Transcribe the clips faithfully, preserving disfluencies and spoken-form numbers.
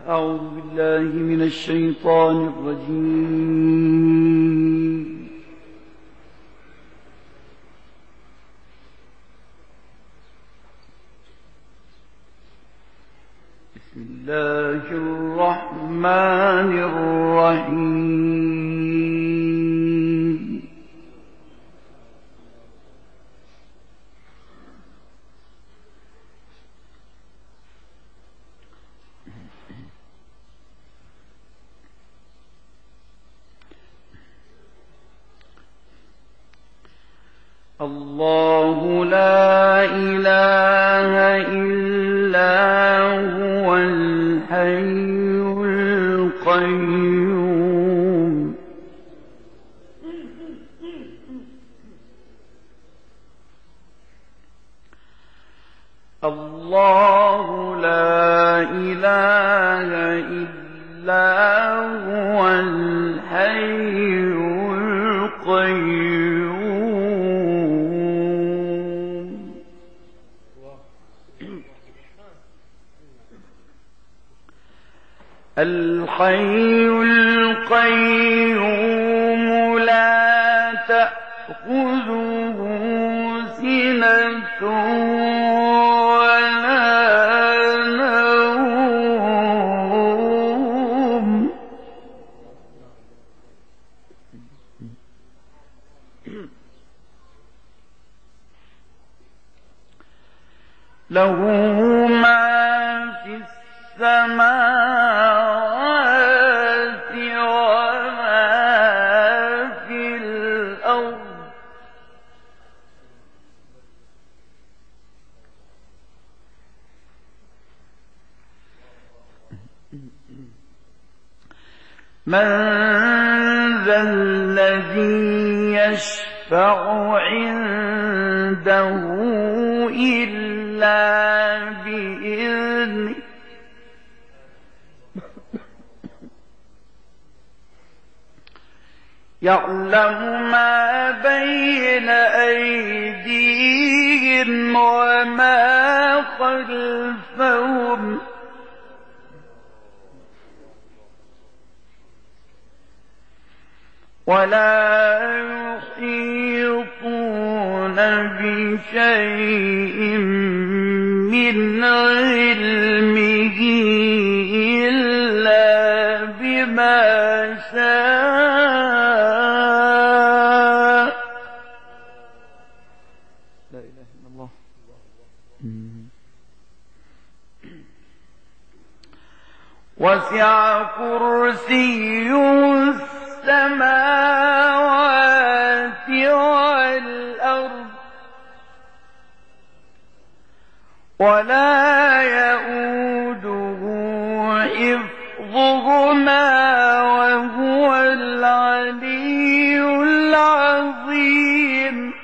أعوذ بالله من الشيطان الرجيم. بسم الله الرحمن الرحيم. الله لا إله إلا هو الحي القيوم. الله لا إله إلا هو الحي القيوم. الحي القيوم لا تأخذه سنة ولا نوم. له ما في السماوات وما في الأرض. من ذا الذي يشفع عنده إلا بإذنه. يعلم ما بين أيديهم وما خلفهم ولا يحيطون بشيء من علمه إلا بما شاء. لا إله إلا الله. وسع كرسيه السماوات والأرض ولا يئوده حفظهما وهو العلي العظيم.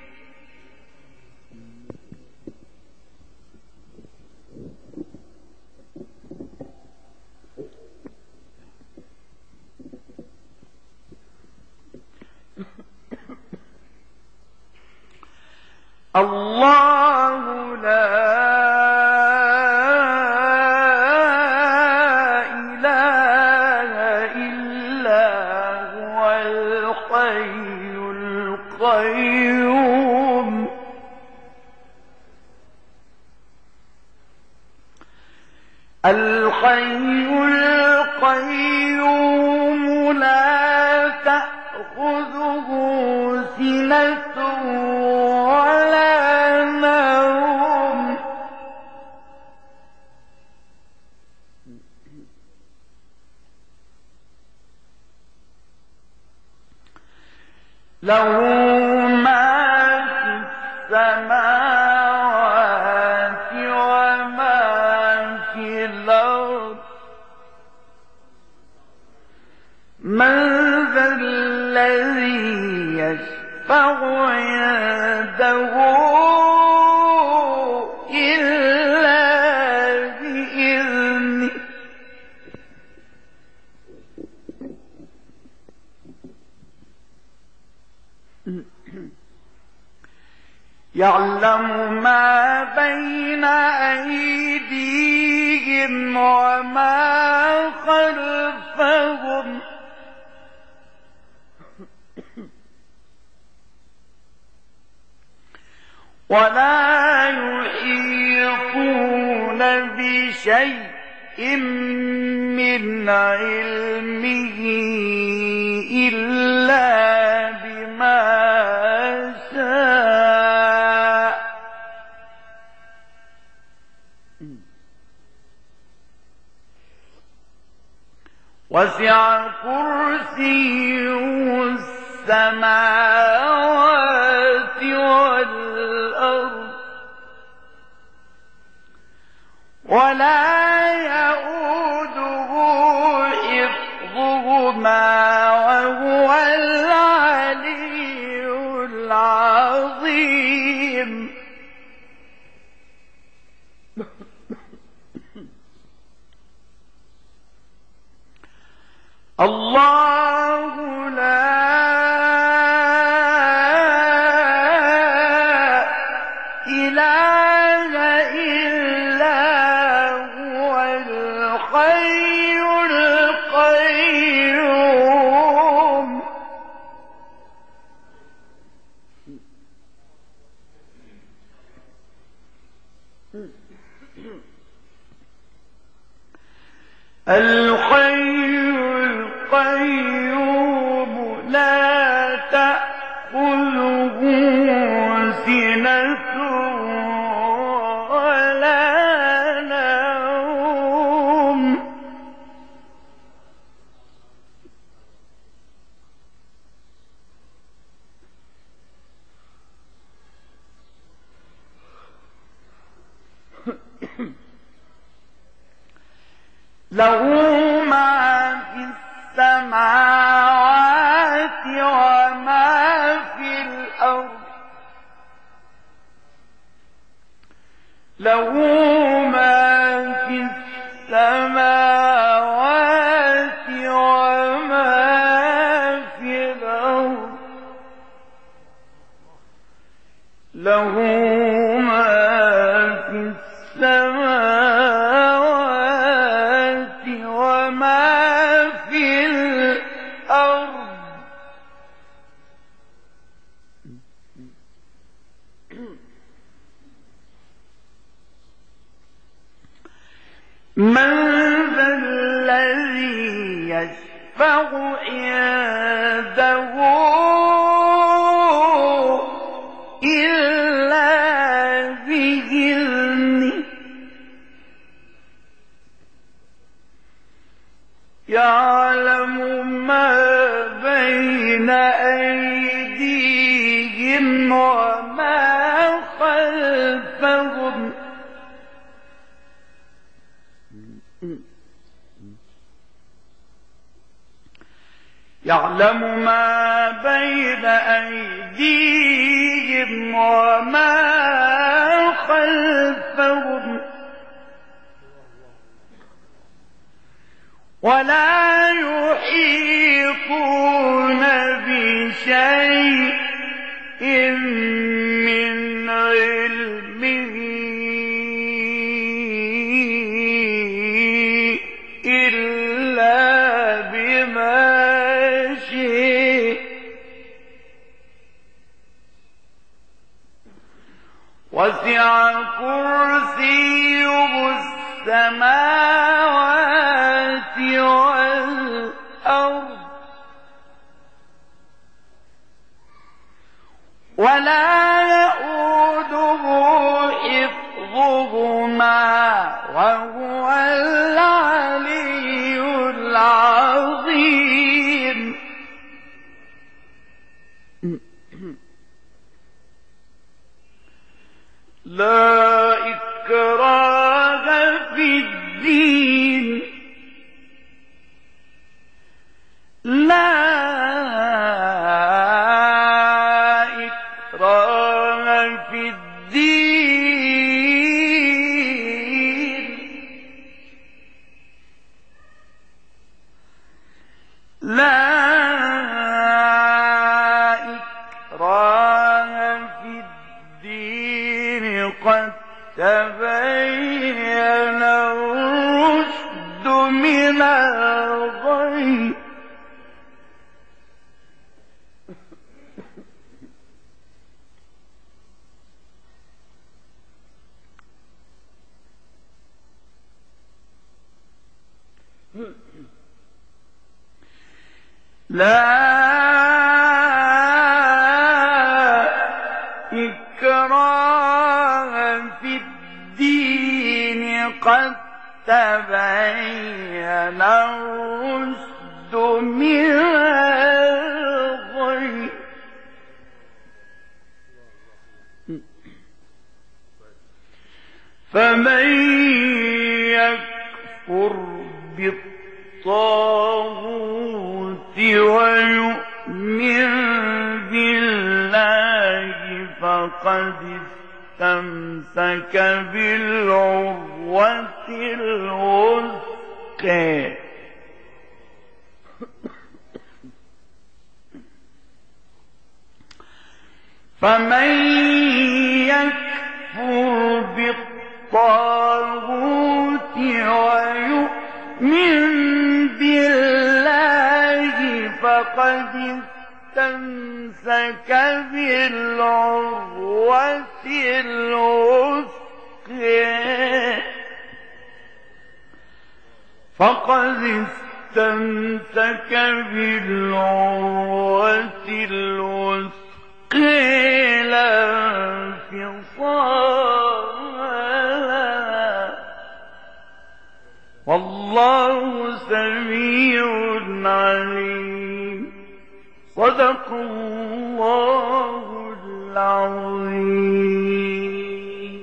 الله لا إله إلا هو الحي القيوم. الحي القيوم لا تأخذه سنة ولا نوم. له ما في السماوات وما في الأرض. من ذا الذي يشفع عنده إلا بإذنه. يعلم ما بين أيديهم أيديهم وما خلفهم ولا يحيطون بشيء من علمه إلا بما شاء وسع كرسيه السماوات والأرض ولا يئوده حفظهما وهو العلي العظيم. الله لا إله إلا هو الحي القيوم. الحي القيوم لا تأخذه سنة ولا نوم له ما في السماوات وما في الأرض له ما في السماوات وما في الأرض له ما في السماوات وما في الأرض من ذا الذي يشفع عنده إلا بإذنه يعلم ما بين أيديهم وما خلفهم يعلم ما بين أيديهم وما خلفهم ولا يحيطون بشيء من علمه إلا بما شاء وسع كرسيه السماوات والأرض ولا يئوده حفظهما وهو العلي العظيم. لا إكراه في الدين لا إكراه في الدين لا إكراه في الدين قد تبين الرشد من الغي لا إكراه في الدين قد تبين الرشد من الغي فمن يكفر بالطاغوت ويؤمن بالله فقد استمسك بالعروة الوثقى فمن يكفر بالطاغوت ويؤمن بالله فقد استمسك بالعروة الوثقى فقد استمسك بالعروة الوثقى لا انفصام لها والله سميع عليم صدق الله العظيم.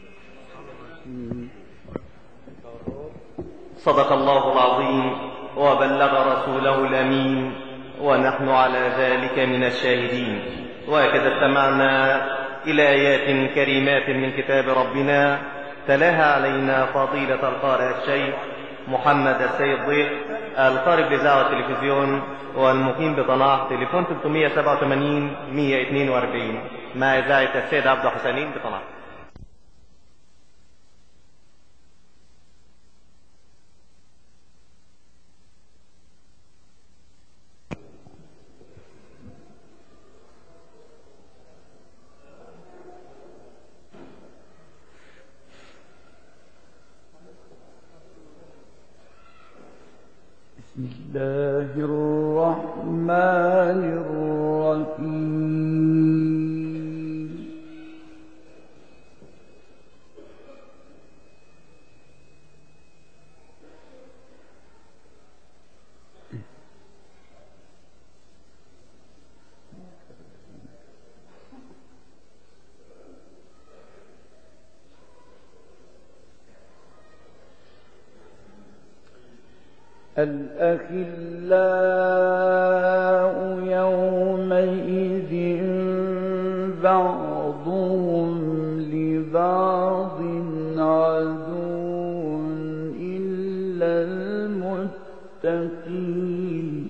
صدق الله العظيم وبلغ رسوله الأمين ونحن على ذلك من الشاهدين. وهكذا استمعنا إلى آيات كريمات من كتاب ربنا تلاها علينا فضيلة القارئ الشيخ محمد السيد ضيف القارئ بالإذاعة والتلفزيون والمقيم بطناح تليفون ثلاثمائة وسبعة وثمانين مئة واثنين وأربعين مع إذاعة السيد عبد حسنين بطناح. بسم الله الرحمن الرحيم. الأخلاء يومئذ بعضهم لبعض عدو إلا المتقين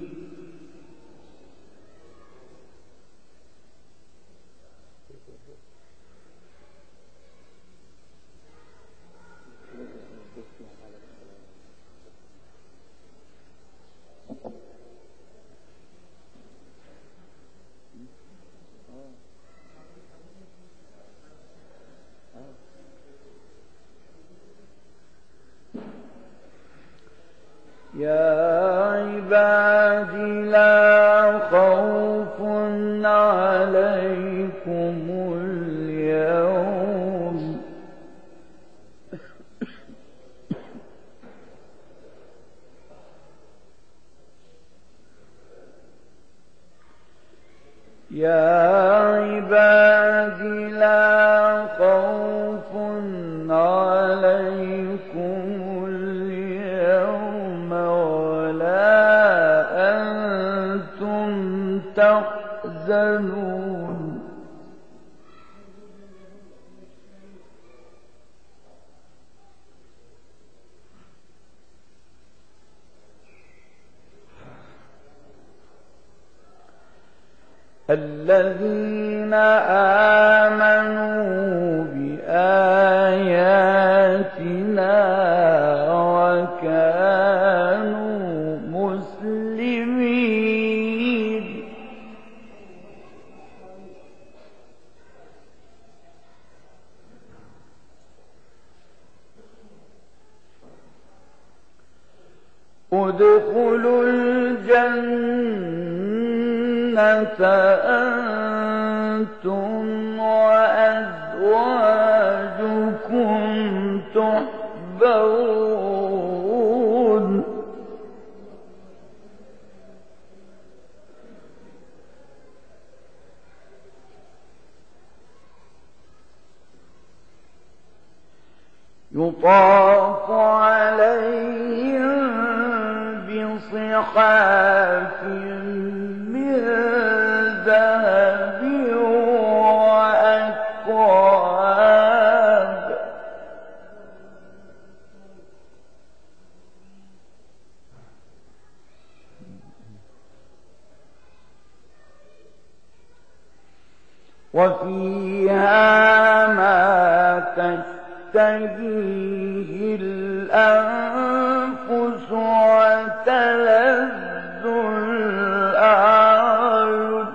يا عباد لا خوف عليكم اليوم يا عباد لا خوف عليكم اليوم ولا أنتم تحزنون الذين آمنوا بآياتنا وكانوا ادخلوا الجنة أنتم وأزواجكم تحبرون يطاف عليهم بصحاف من ذهب وأكواب وفيها ما تشتهيه الأنفس وتلذ الأعين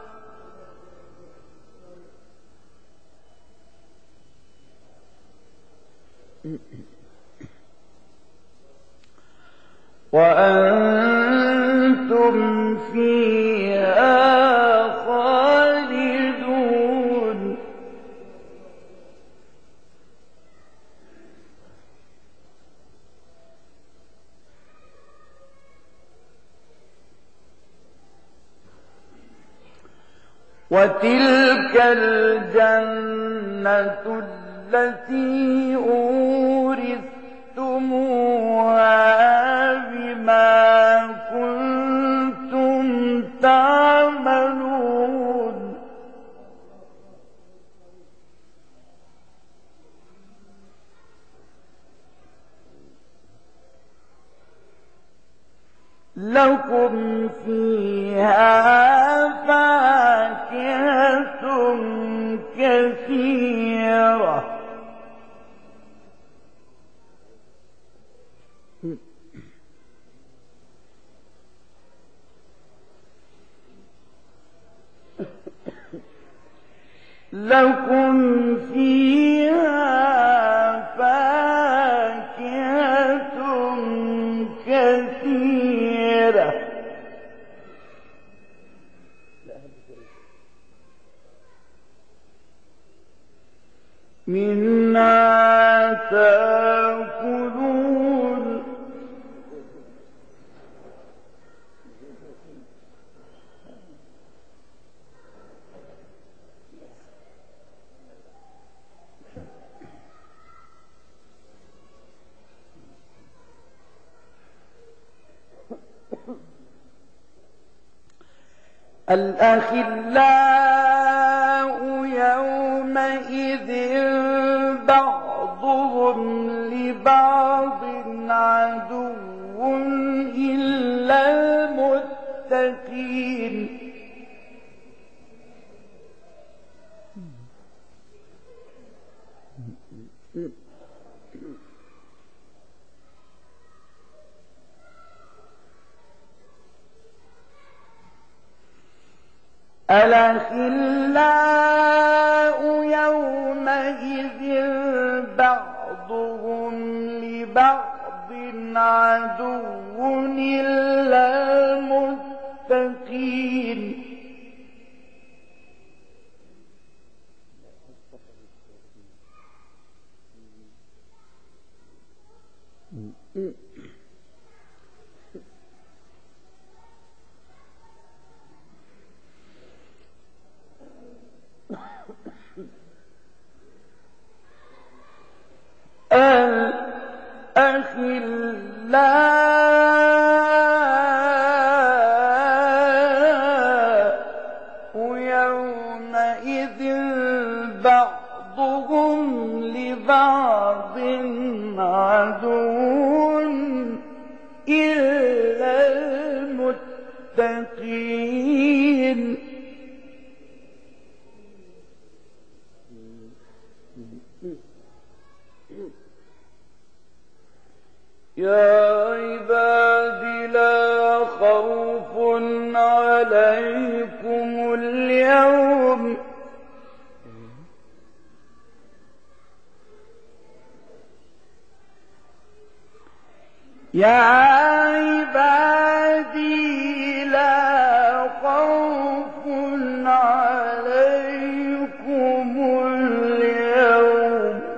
وأنتم فيها خالدون وتلك الجنة التي أورثتموها بما كنتم تعملون لكم فيها فاكهة كثيرة لكم فيها فاكهة كثيرة منها تأكلون الأخلاء يومئذ بعضهم لبعض عدو إلا المتقين الأخلاء يومئذ بعضهم لبعض عدو إلا المتقين الأخلاء يومئذ بعضهم لبعض عدو إلا المتقين يا عباد لا خوف عليكم اليوم يا عبادي لا خوف عليكم اليوم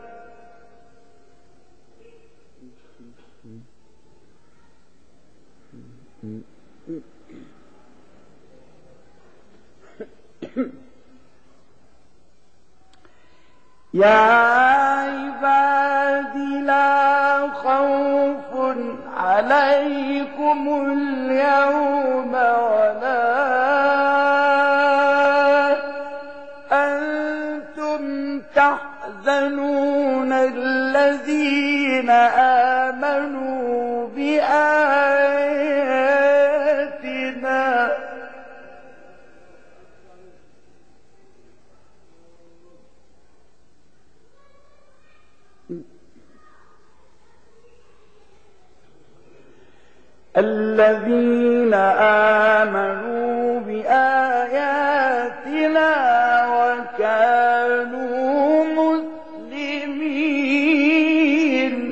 يا عبادي لا خوف عليكم اليوم ولا أنتم تحزنون الذين آمنوا بآياتنا الذين آمنوا بآياتنا وكانوا مسلمين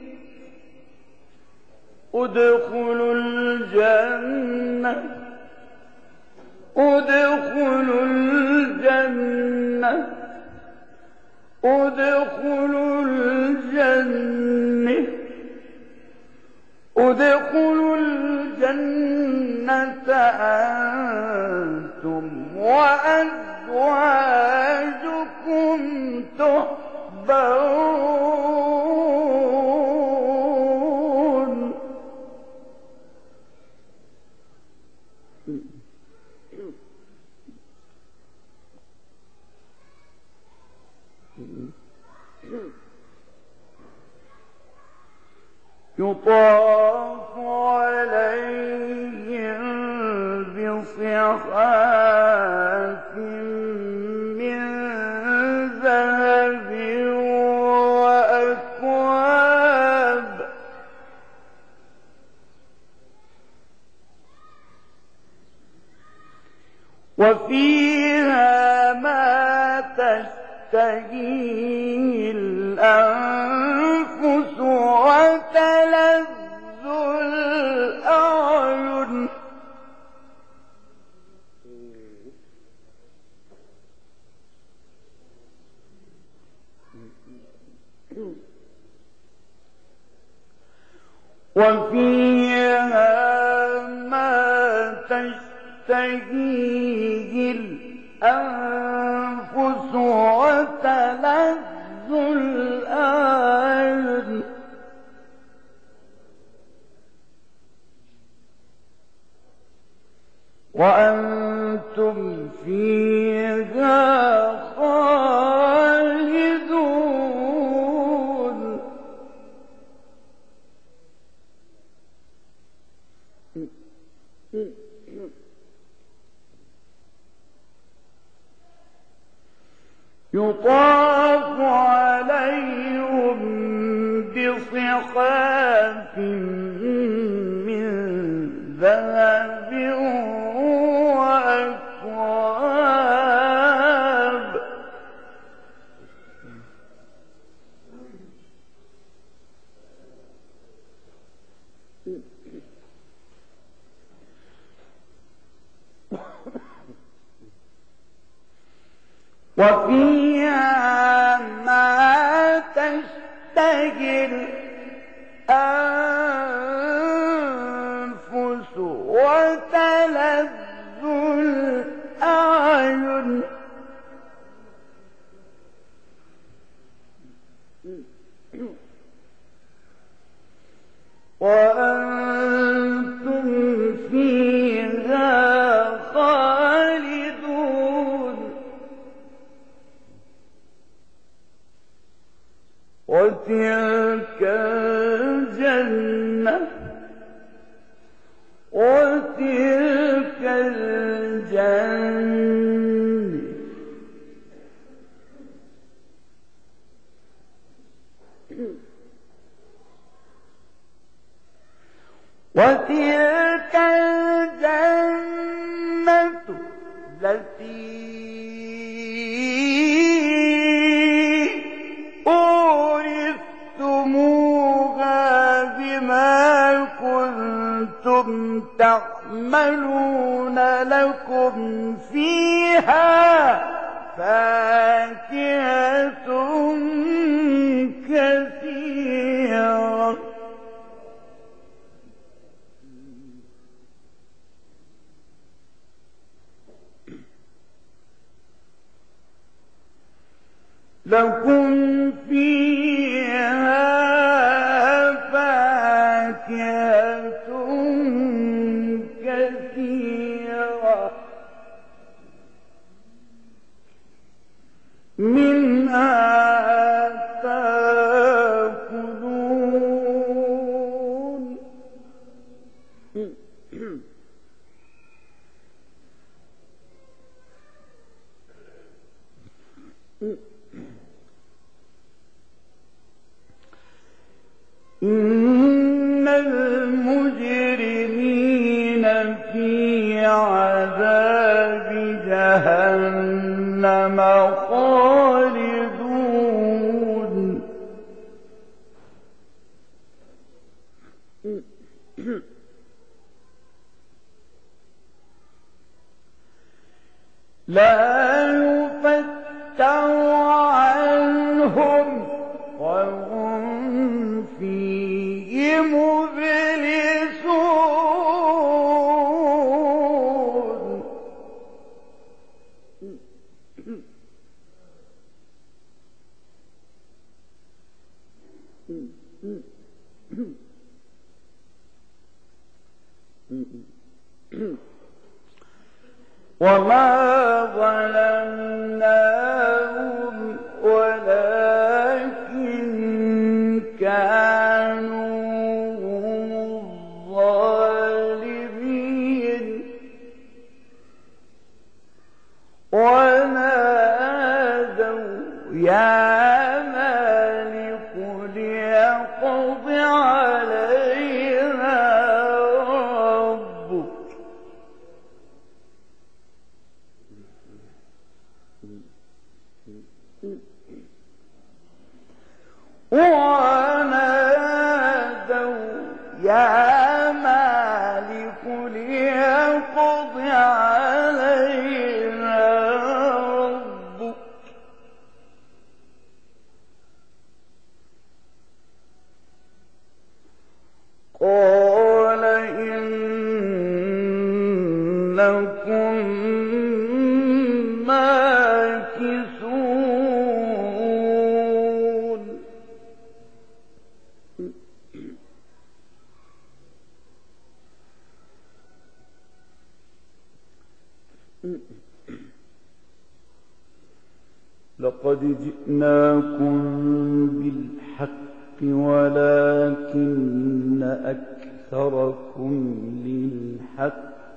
ادخلوا الجنة ادخلوا الجنة ادخلوا الجنة ادخلوا الجنة أنتم وأزواجكم تحبرون يطاف عليهم بصحاف من ذهب وأكواب وفيها ما تشتهيه الأنفس وتلذ الأعين وفيها ما تشتهيه الأنفس وتلذ الأعين وأنتم فيها خالدون يطاف عليهم بصحاف من ذهب وأكواب وفيها ما تشتهي الأنفس وتلذ الأعين وأنتم فيها خالدون وتلك الجنة وتلك الجنة وتلك الجنة التي أورثتموها بما ما كنتم تعملون لكم فيها فاكهة كثيرة. لكم فيها فاكهة كثيرة منها تأكلون. إن المجرمين في عذاب جهنم خالدون. لا يفتر عنهم وهم فيه مبلسون. وما ظلمناهم ولكن كانوا هم الظالمين. ونادوا يا مالك ليقض علينا ربك. ونادوا يا مالك ليقض علينا ربك. قال إنكم ماكثون. لقد جئناكم بالحق ولكن أكثركم للحق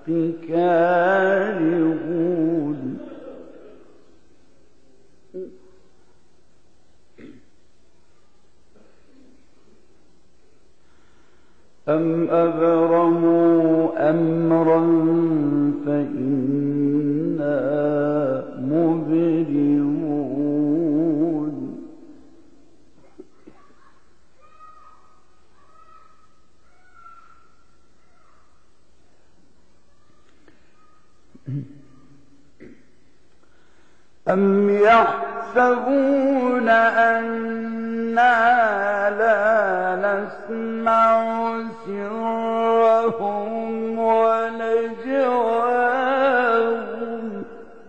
كارهون. أم أبرموا أمرا فإنا مبرمون. أم يحسبون أنا لا نسمع سرهم ونجواهم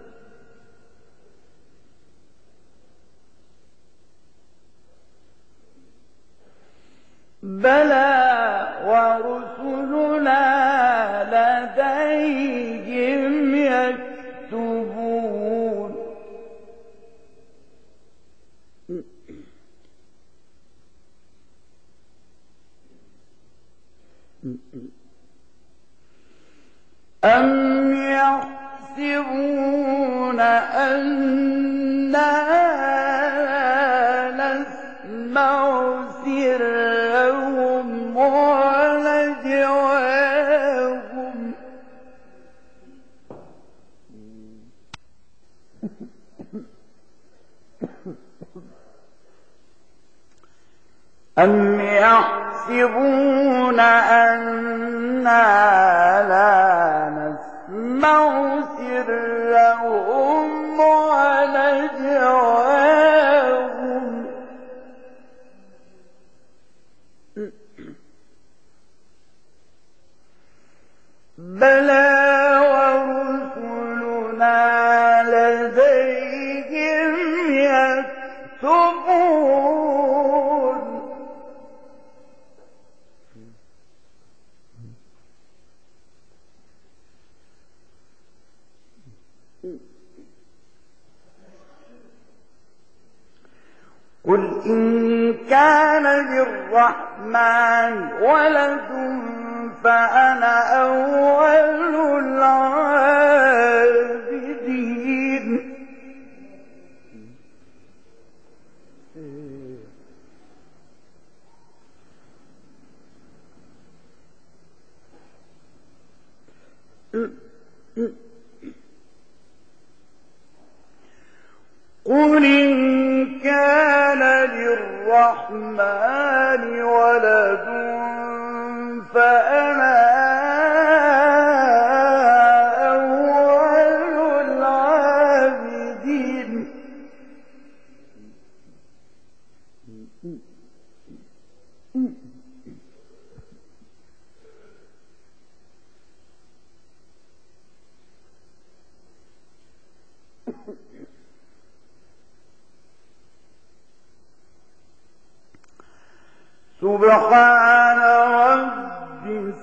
بلى ورسلنا لديهم يكتبون. أم يحسبون أنا لا نسمع سرهم ونجواهم أم يحسبون أنا لا نسمع سرهم ونجواهم بلى ورسلنا لديهم يكتبون قل إن كان للرحمن ولد فأنا أول العابدين قل إن كان للرحمن ولد فأنا أول العابدين سبحان رب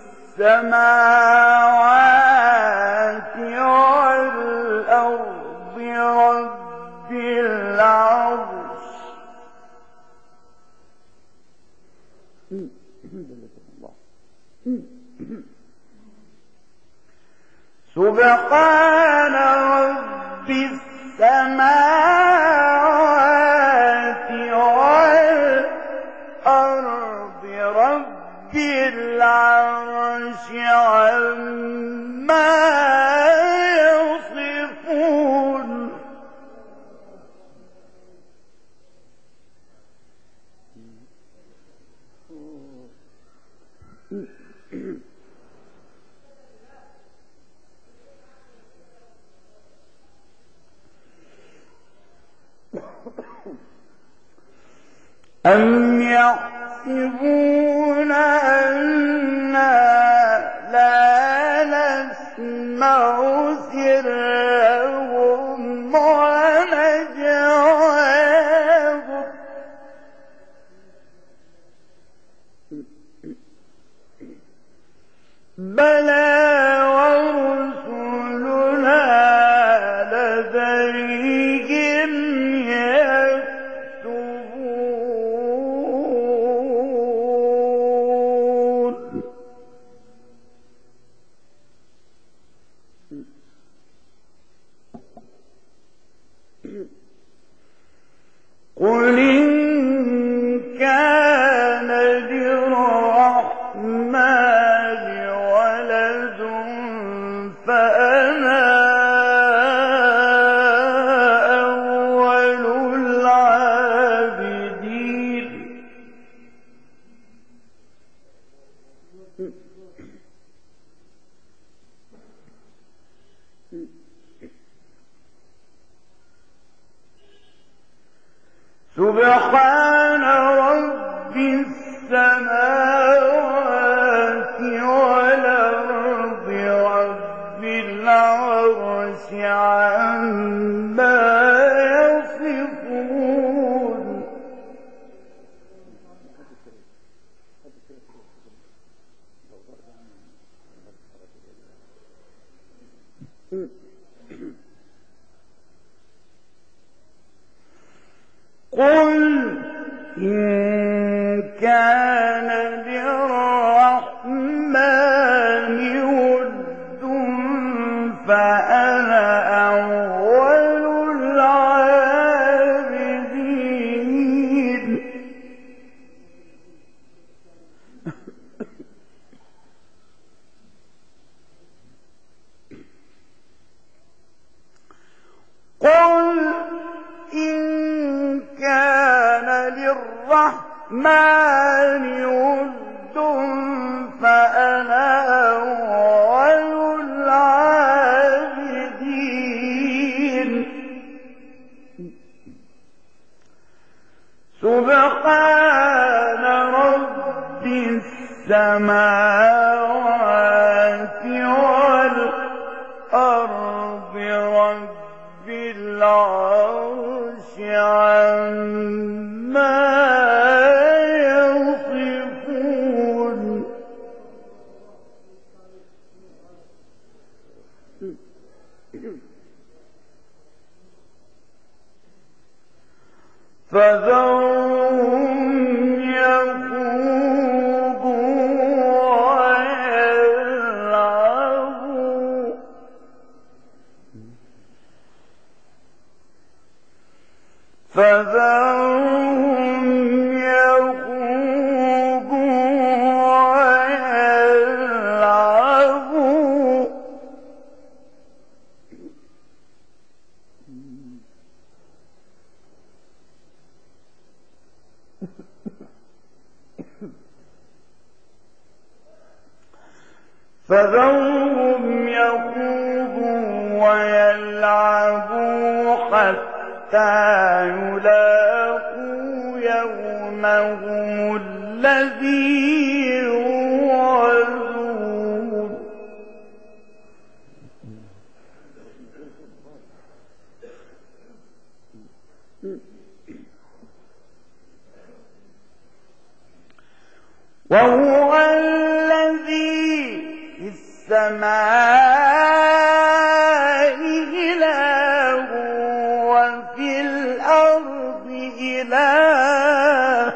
السماوات والأرض رب العرش سبحان رب السماوات والأرض رب العرش عما يصفون أم يحسبون أنا لا نسمع سرهم ونجواهم بلى ورسلنا لديهم يكتبون قل إن كان للرحمن ولد فأنا أول العابدين سبحان رب السماوات والأرض رب العرش عما يصفون قل إن كان للرحمن ود فأنا أول العابدين قل إن كان للرحمن فذرهم يخوضوا ويلعبوا فذرهم يخوضوا ويلعبوا فذرهم يخوضوا ويلعبوا حتى يلاقوا يومهم الذي يوعدون وهو الذي في السماء إله وفي الأرض إله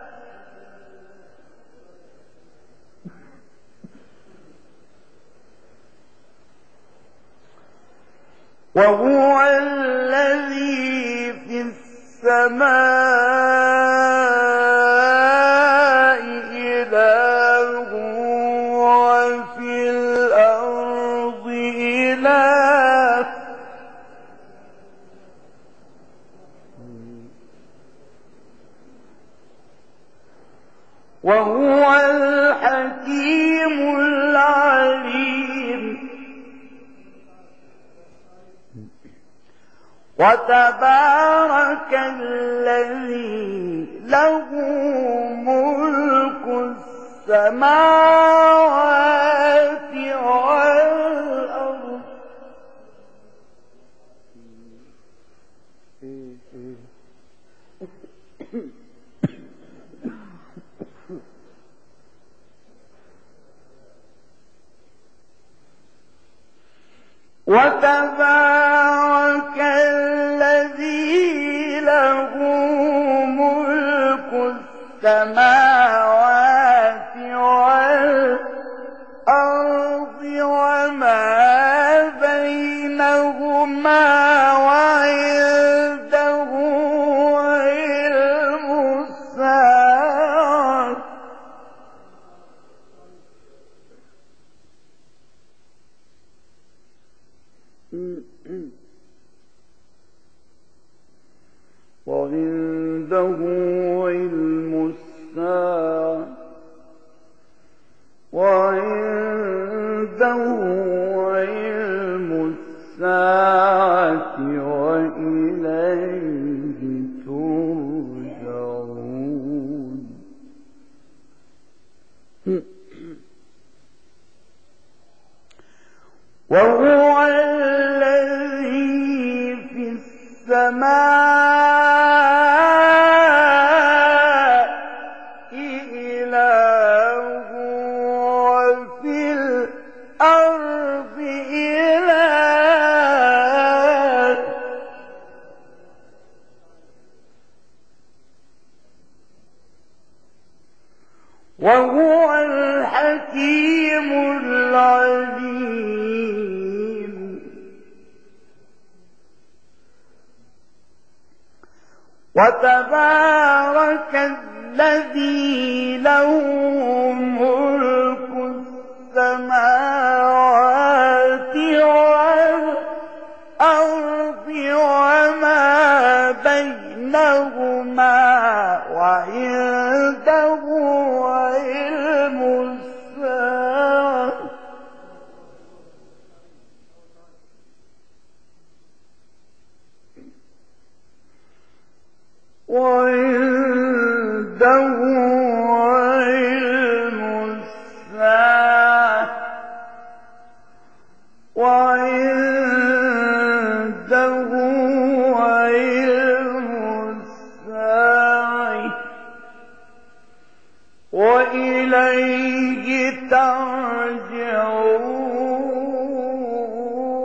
وهو الذي في السماء إله وفي الأرض إله وهو الحكيم العليم وتبارك الذي له ملك السماوات والأرض وتبارك الذي له ملك السماوات والأرض وما بينهما وعنده علم الساعة وعنده علم الساعة وعنده علم الساعة وإليه ترجعون وهو الذي في السماء إله وفي الأرض إله وهو الحكيم العليم وتبارك الذي له ملك السماوات والأرض وما بينهما وعنده علم الساعة وعنده علم الساعة وعنده علم الساعة وإليه ترجعون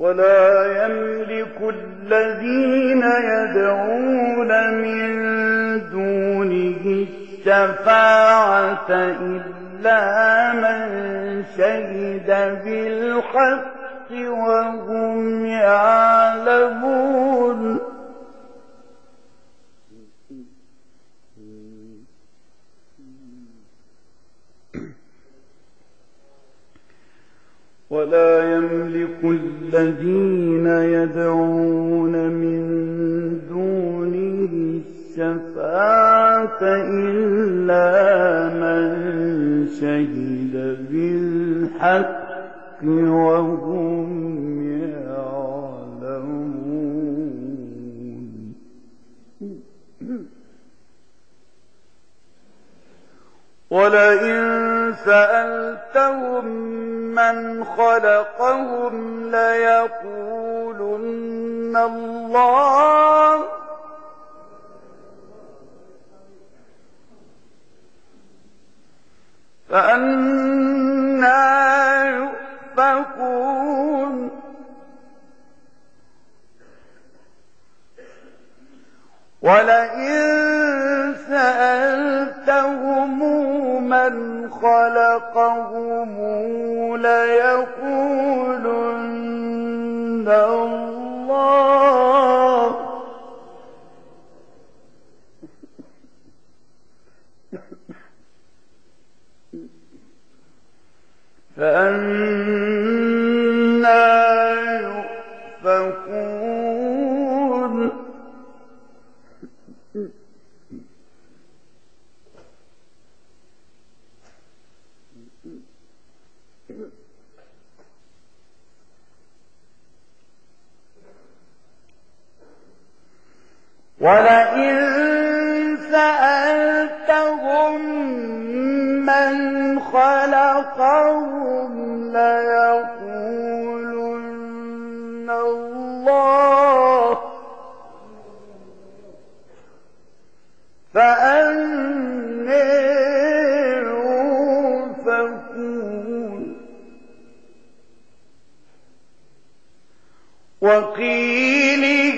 ولا يملك الذين يدعون من دونه الشفاعة إلا من شهد بالحق وهم يعلمون ولا يملك الذين يدعون من دونه الشفاعة إلا من شهد بالحق وهم يعلمون ولئن سألتهم من خلقهم ليقولن الله فأنى يؤفكون ولئن سألتهم من خلقهم ليقولن الله فأنى يؤفكون ولئن سألتهم من خلقهم ليقولن الله فأنى يؤفكون وقيله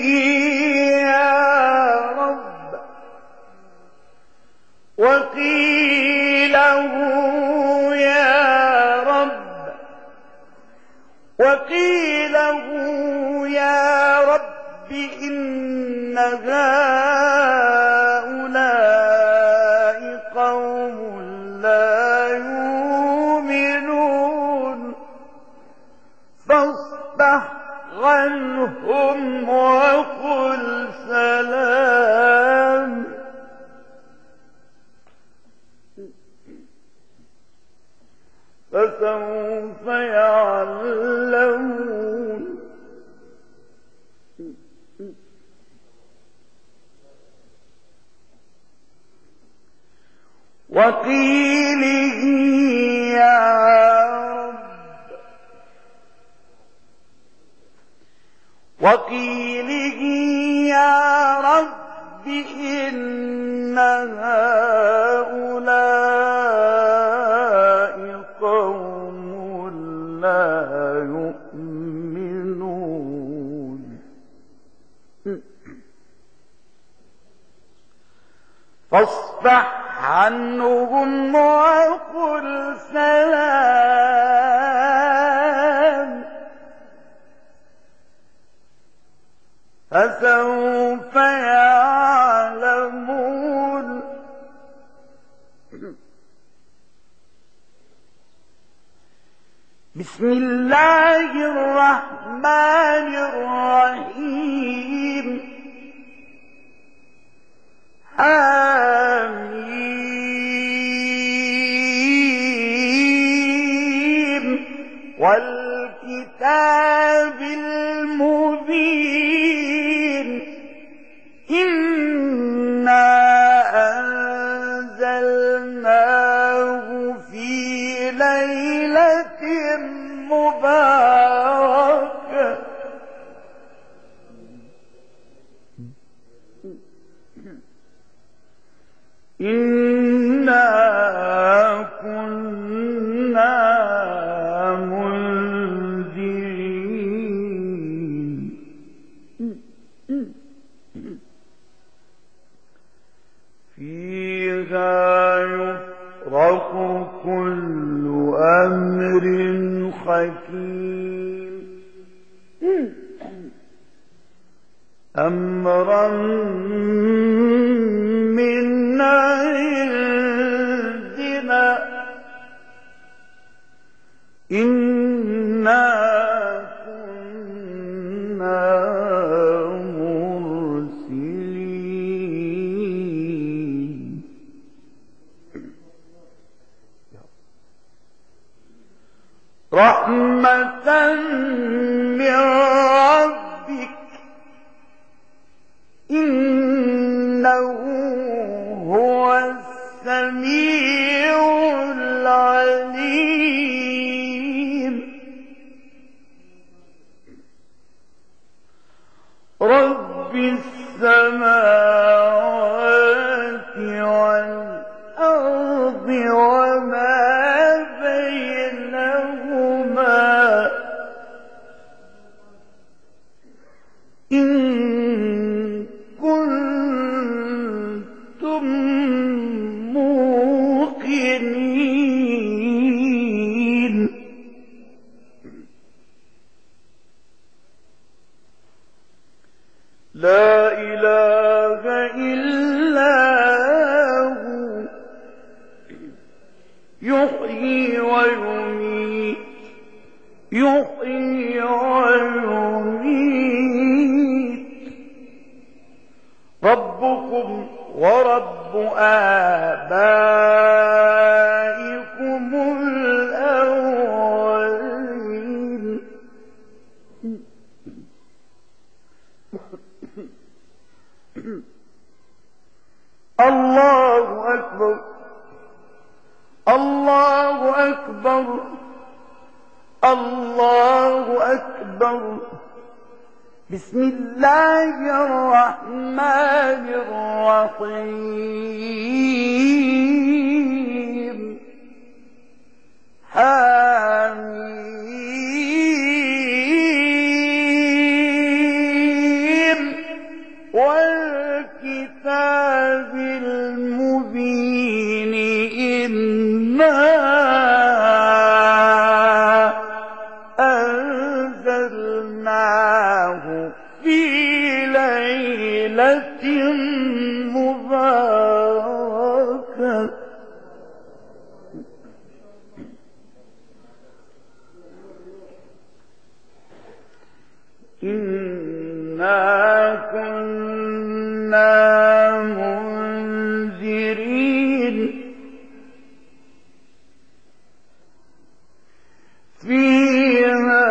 وقيله يا رب وقيله يا رب إن هؤلاء قوم لا يؤمنون فاصفح عنهم وقل سلام فسوف يعلمون وقيله يا رب وقيله يا رب إن هؤلاء قوم لا يؤمنون فاصفح عنهم وقل سلام فسوف يعلمون بسم الله الرحمن الرحيم آمين والكتاب المبين إنا أنزلناه في ليلة مباركة إنا كنا منذرين أمر حكيم أمرا من عندنا إنا كنا مرسلين رحمة من ربك إنه هو السميع العليم رب السماوات والأرض وما بينهما إن كنتم موقنين لا إله إلا هو يحيي ويميت يحيي ويميت ربكم ورب آبائكم الأولين الله أكبر الله أكبر الله أكبر بسم الله الرحمن الرحيم حميم والكتاب المبين إنا أنزلناه في ليلة مباركة إنا كنا منذرين فيها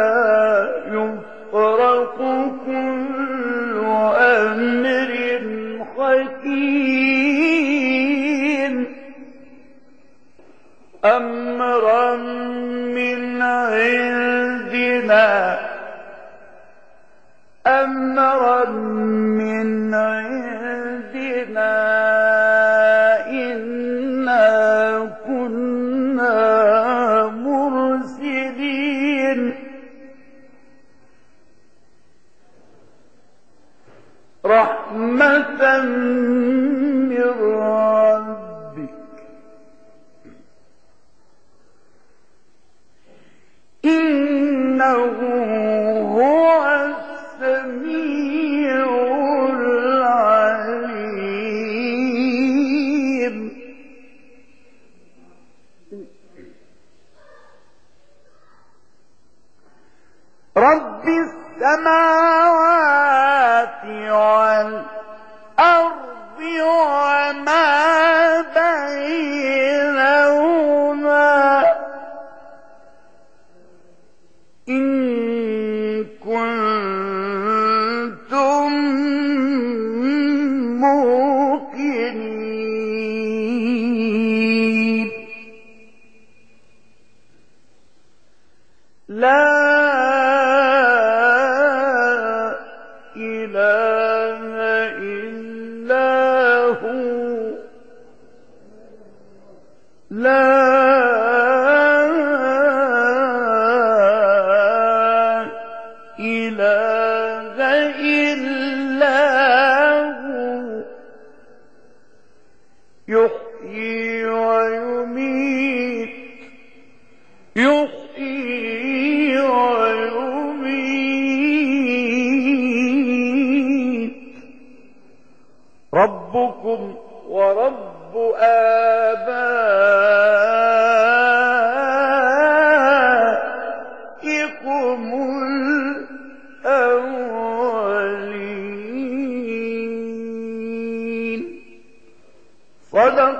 يفرق كل أمر حكيم أمرا من عندنا أمرا من عندنا إنا كنا مرسلين رحمة من ربك إنه هو السميع العليم رب السماوات والأرض وما بينهما إن كنتم موقنين لا إله إلا هو لا إله إلا هو يحيي ويميت يحيي ربكم ورب آبائكم الأولين. صدق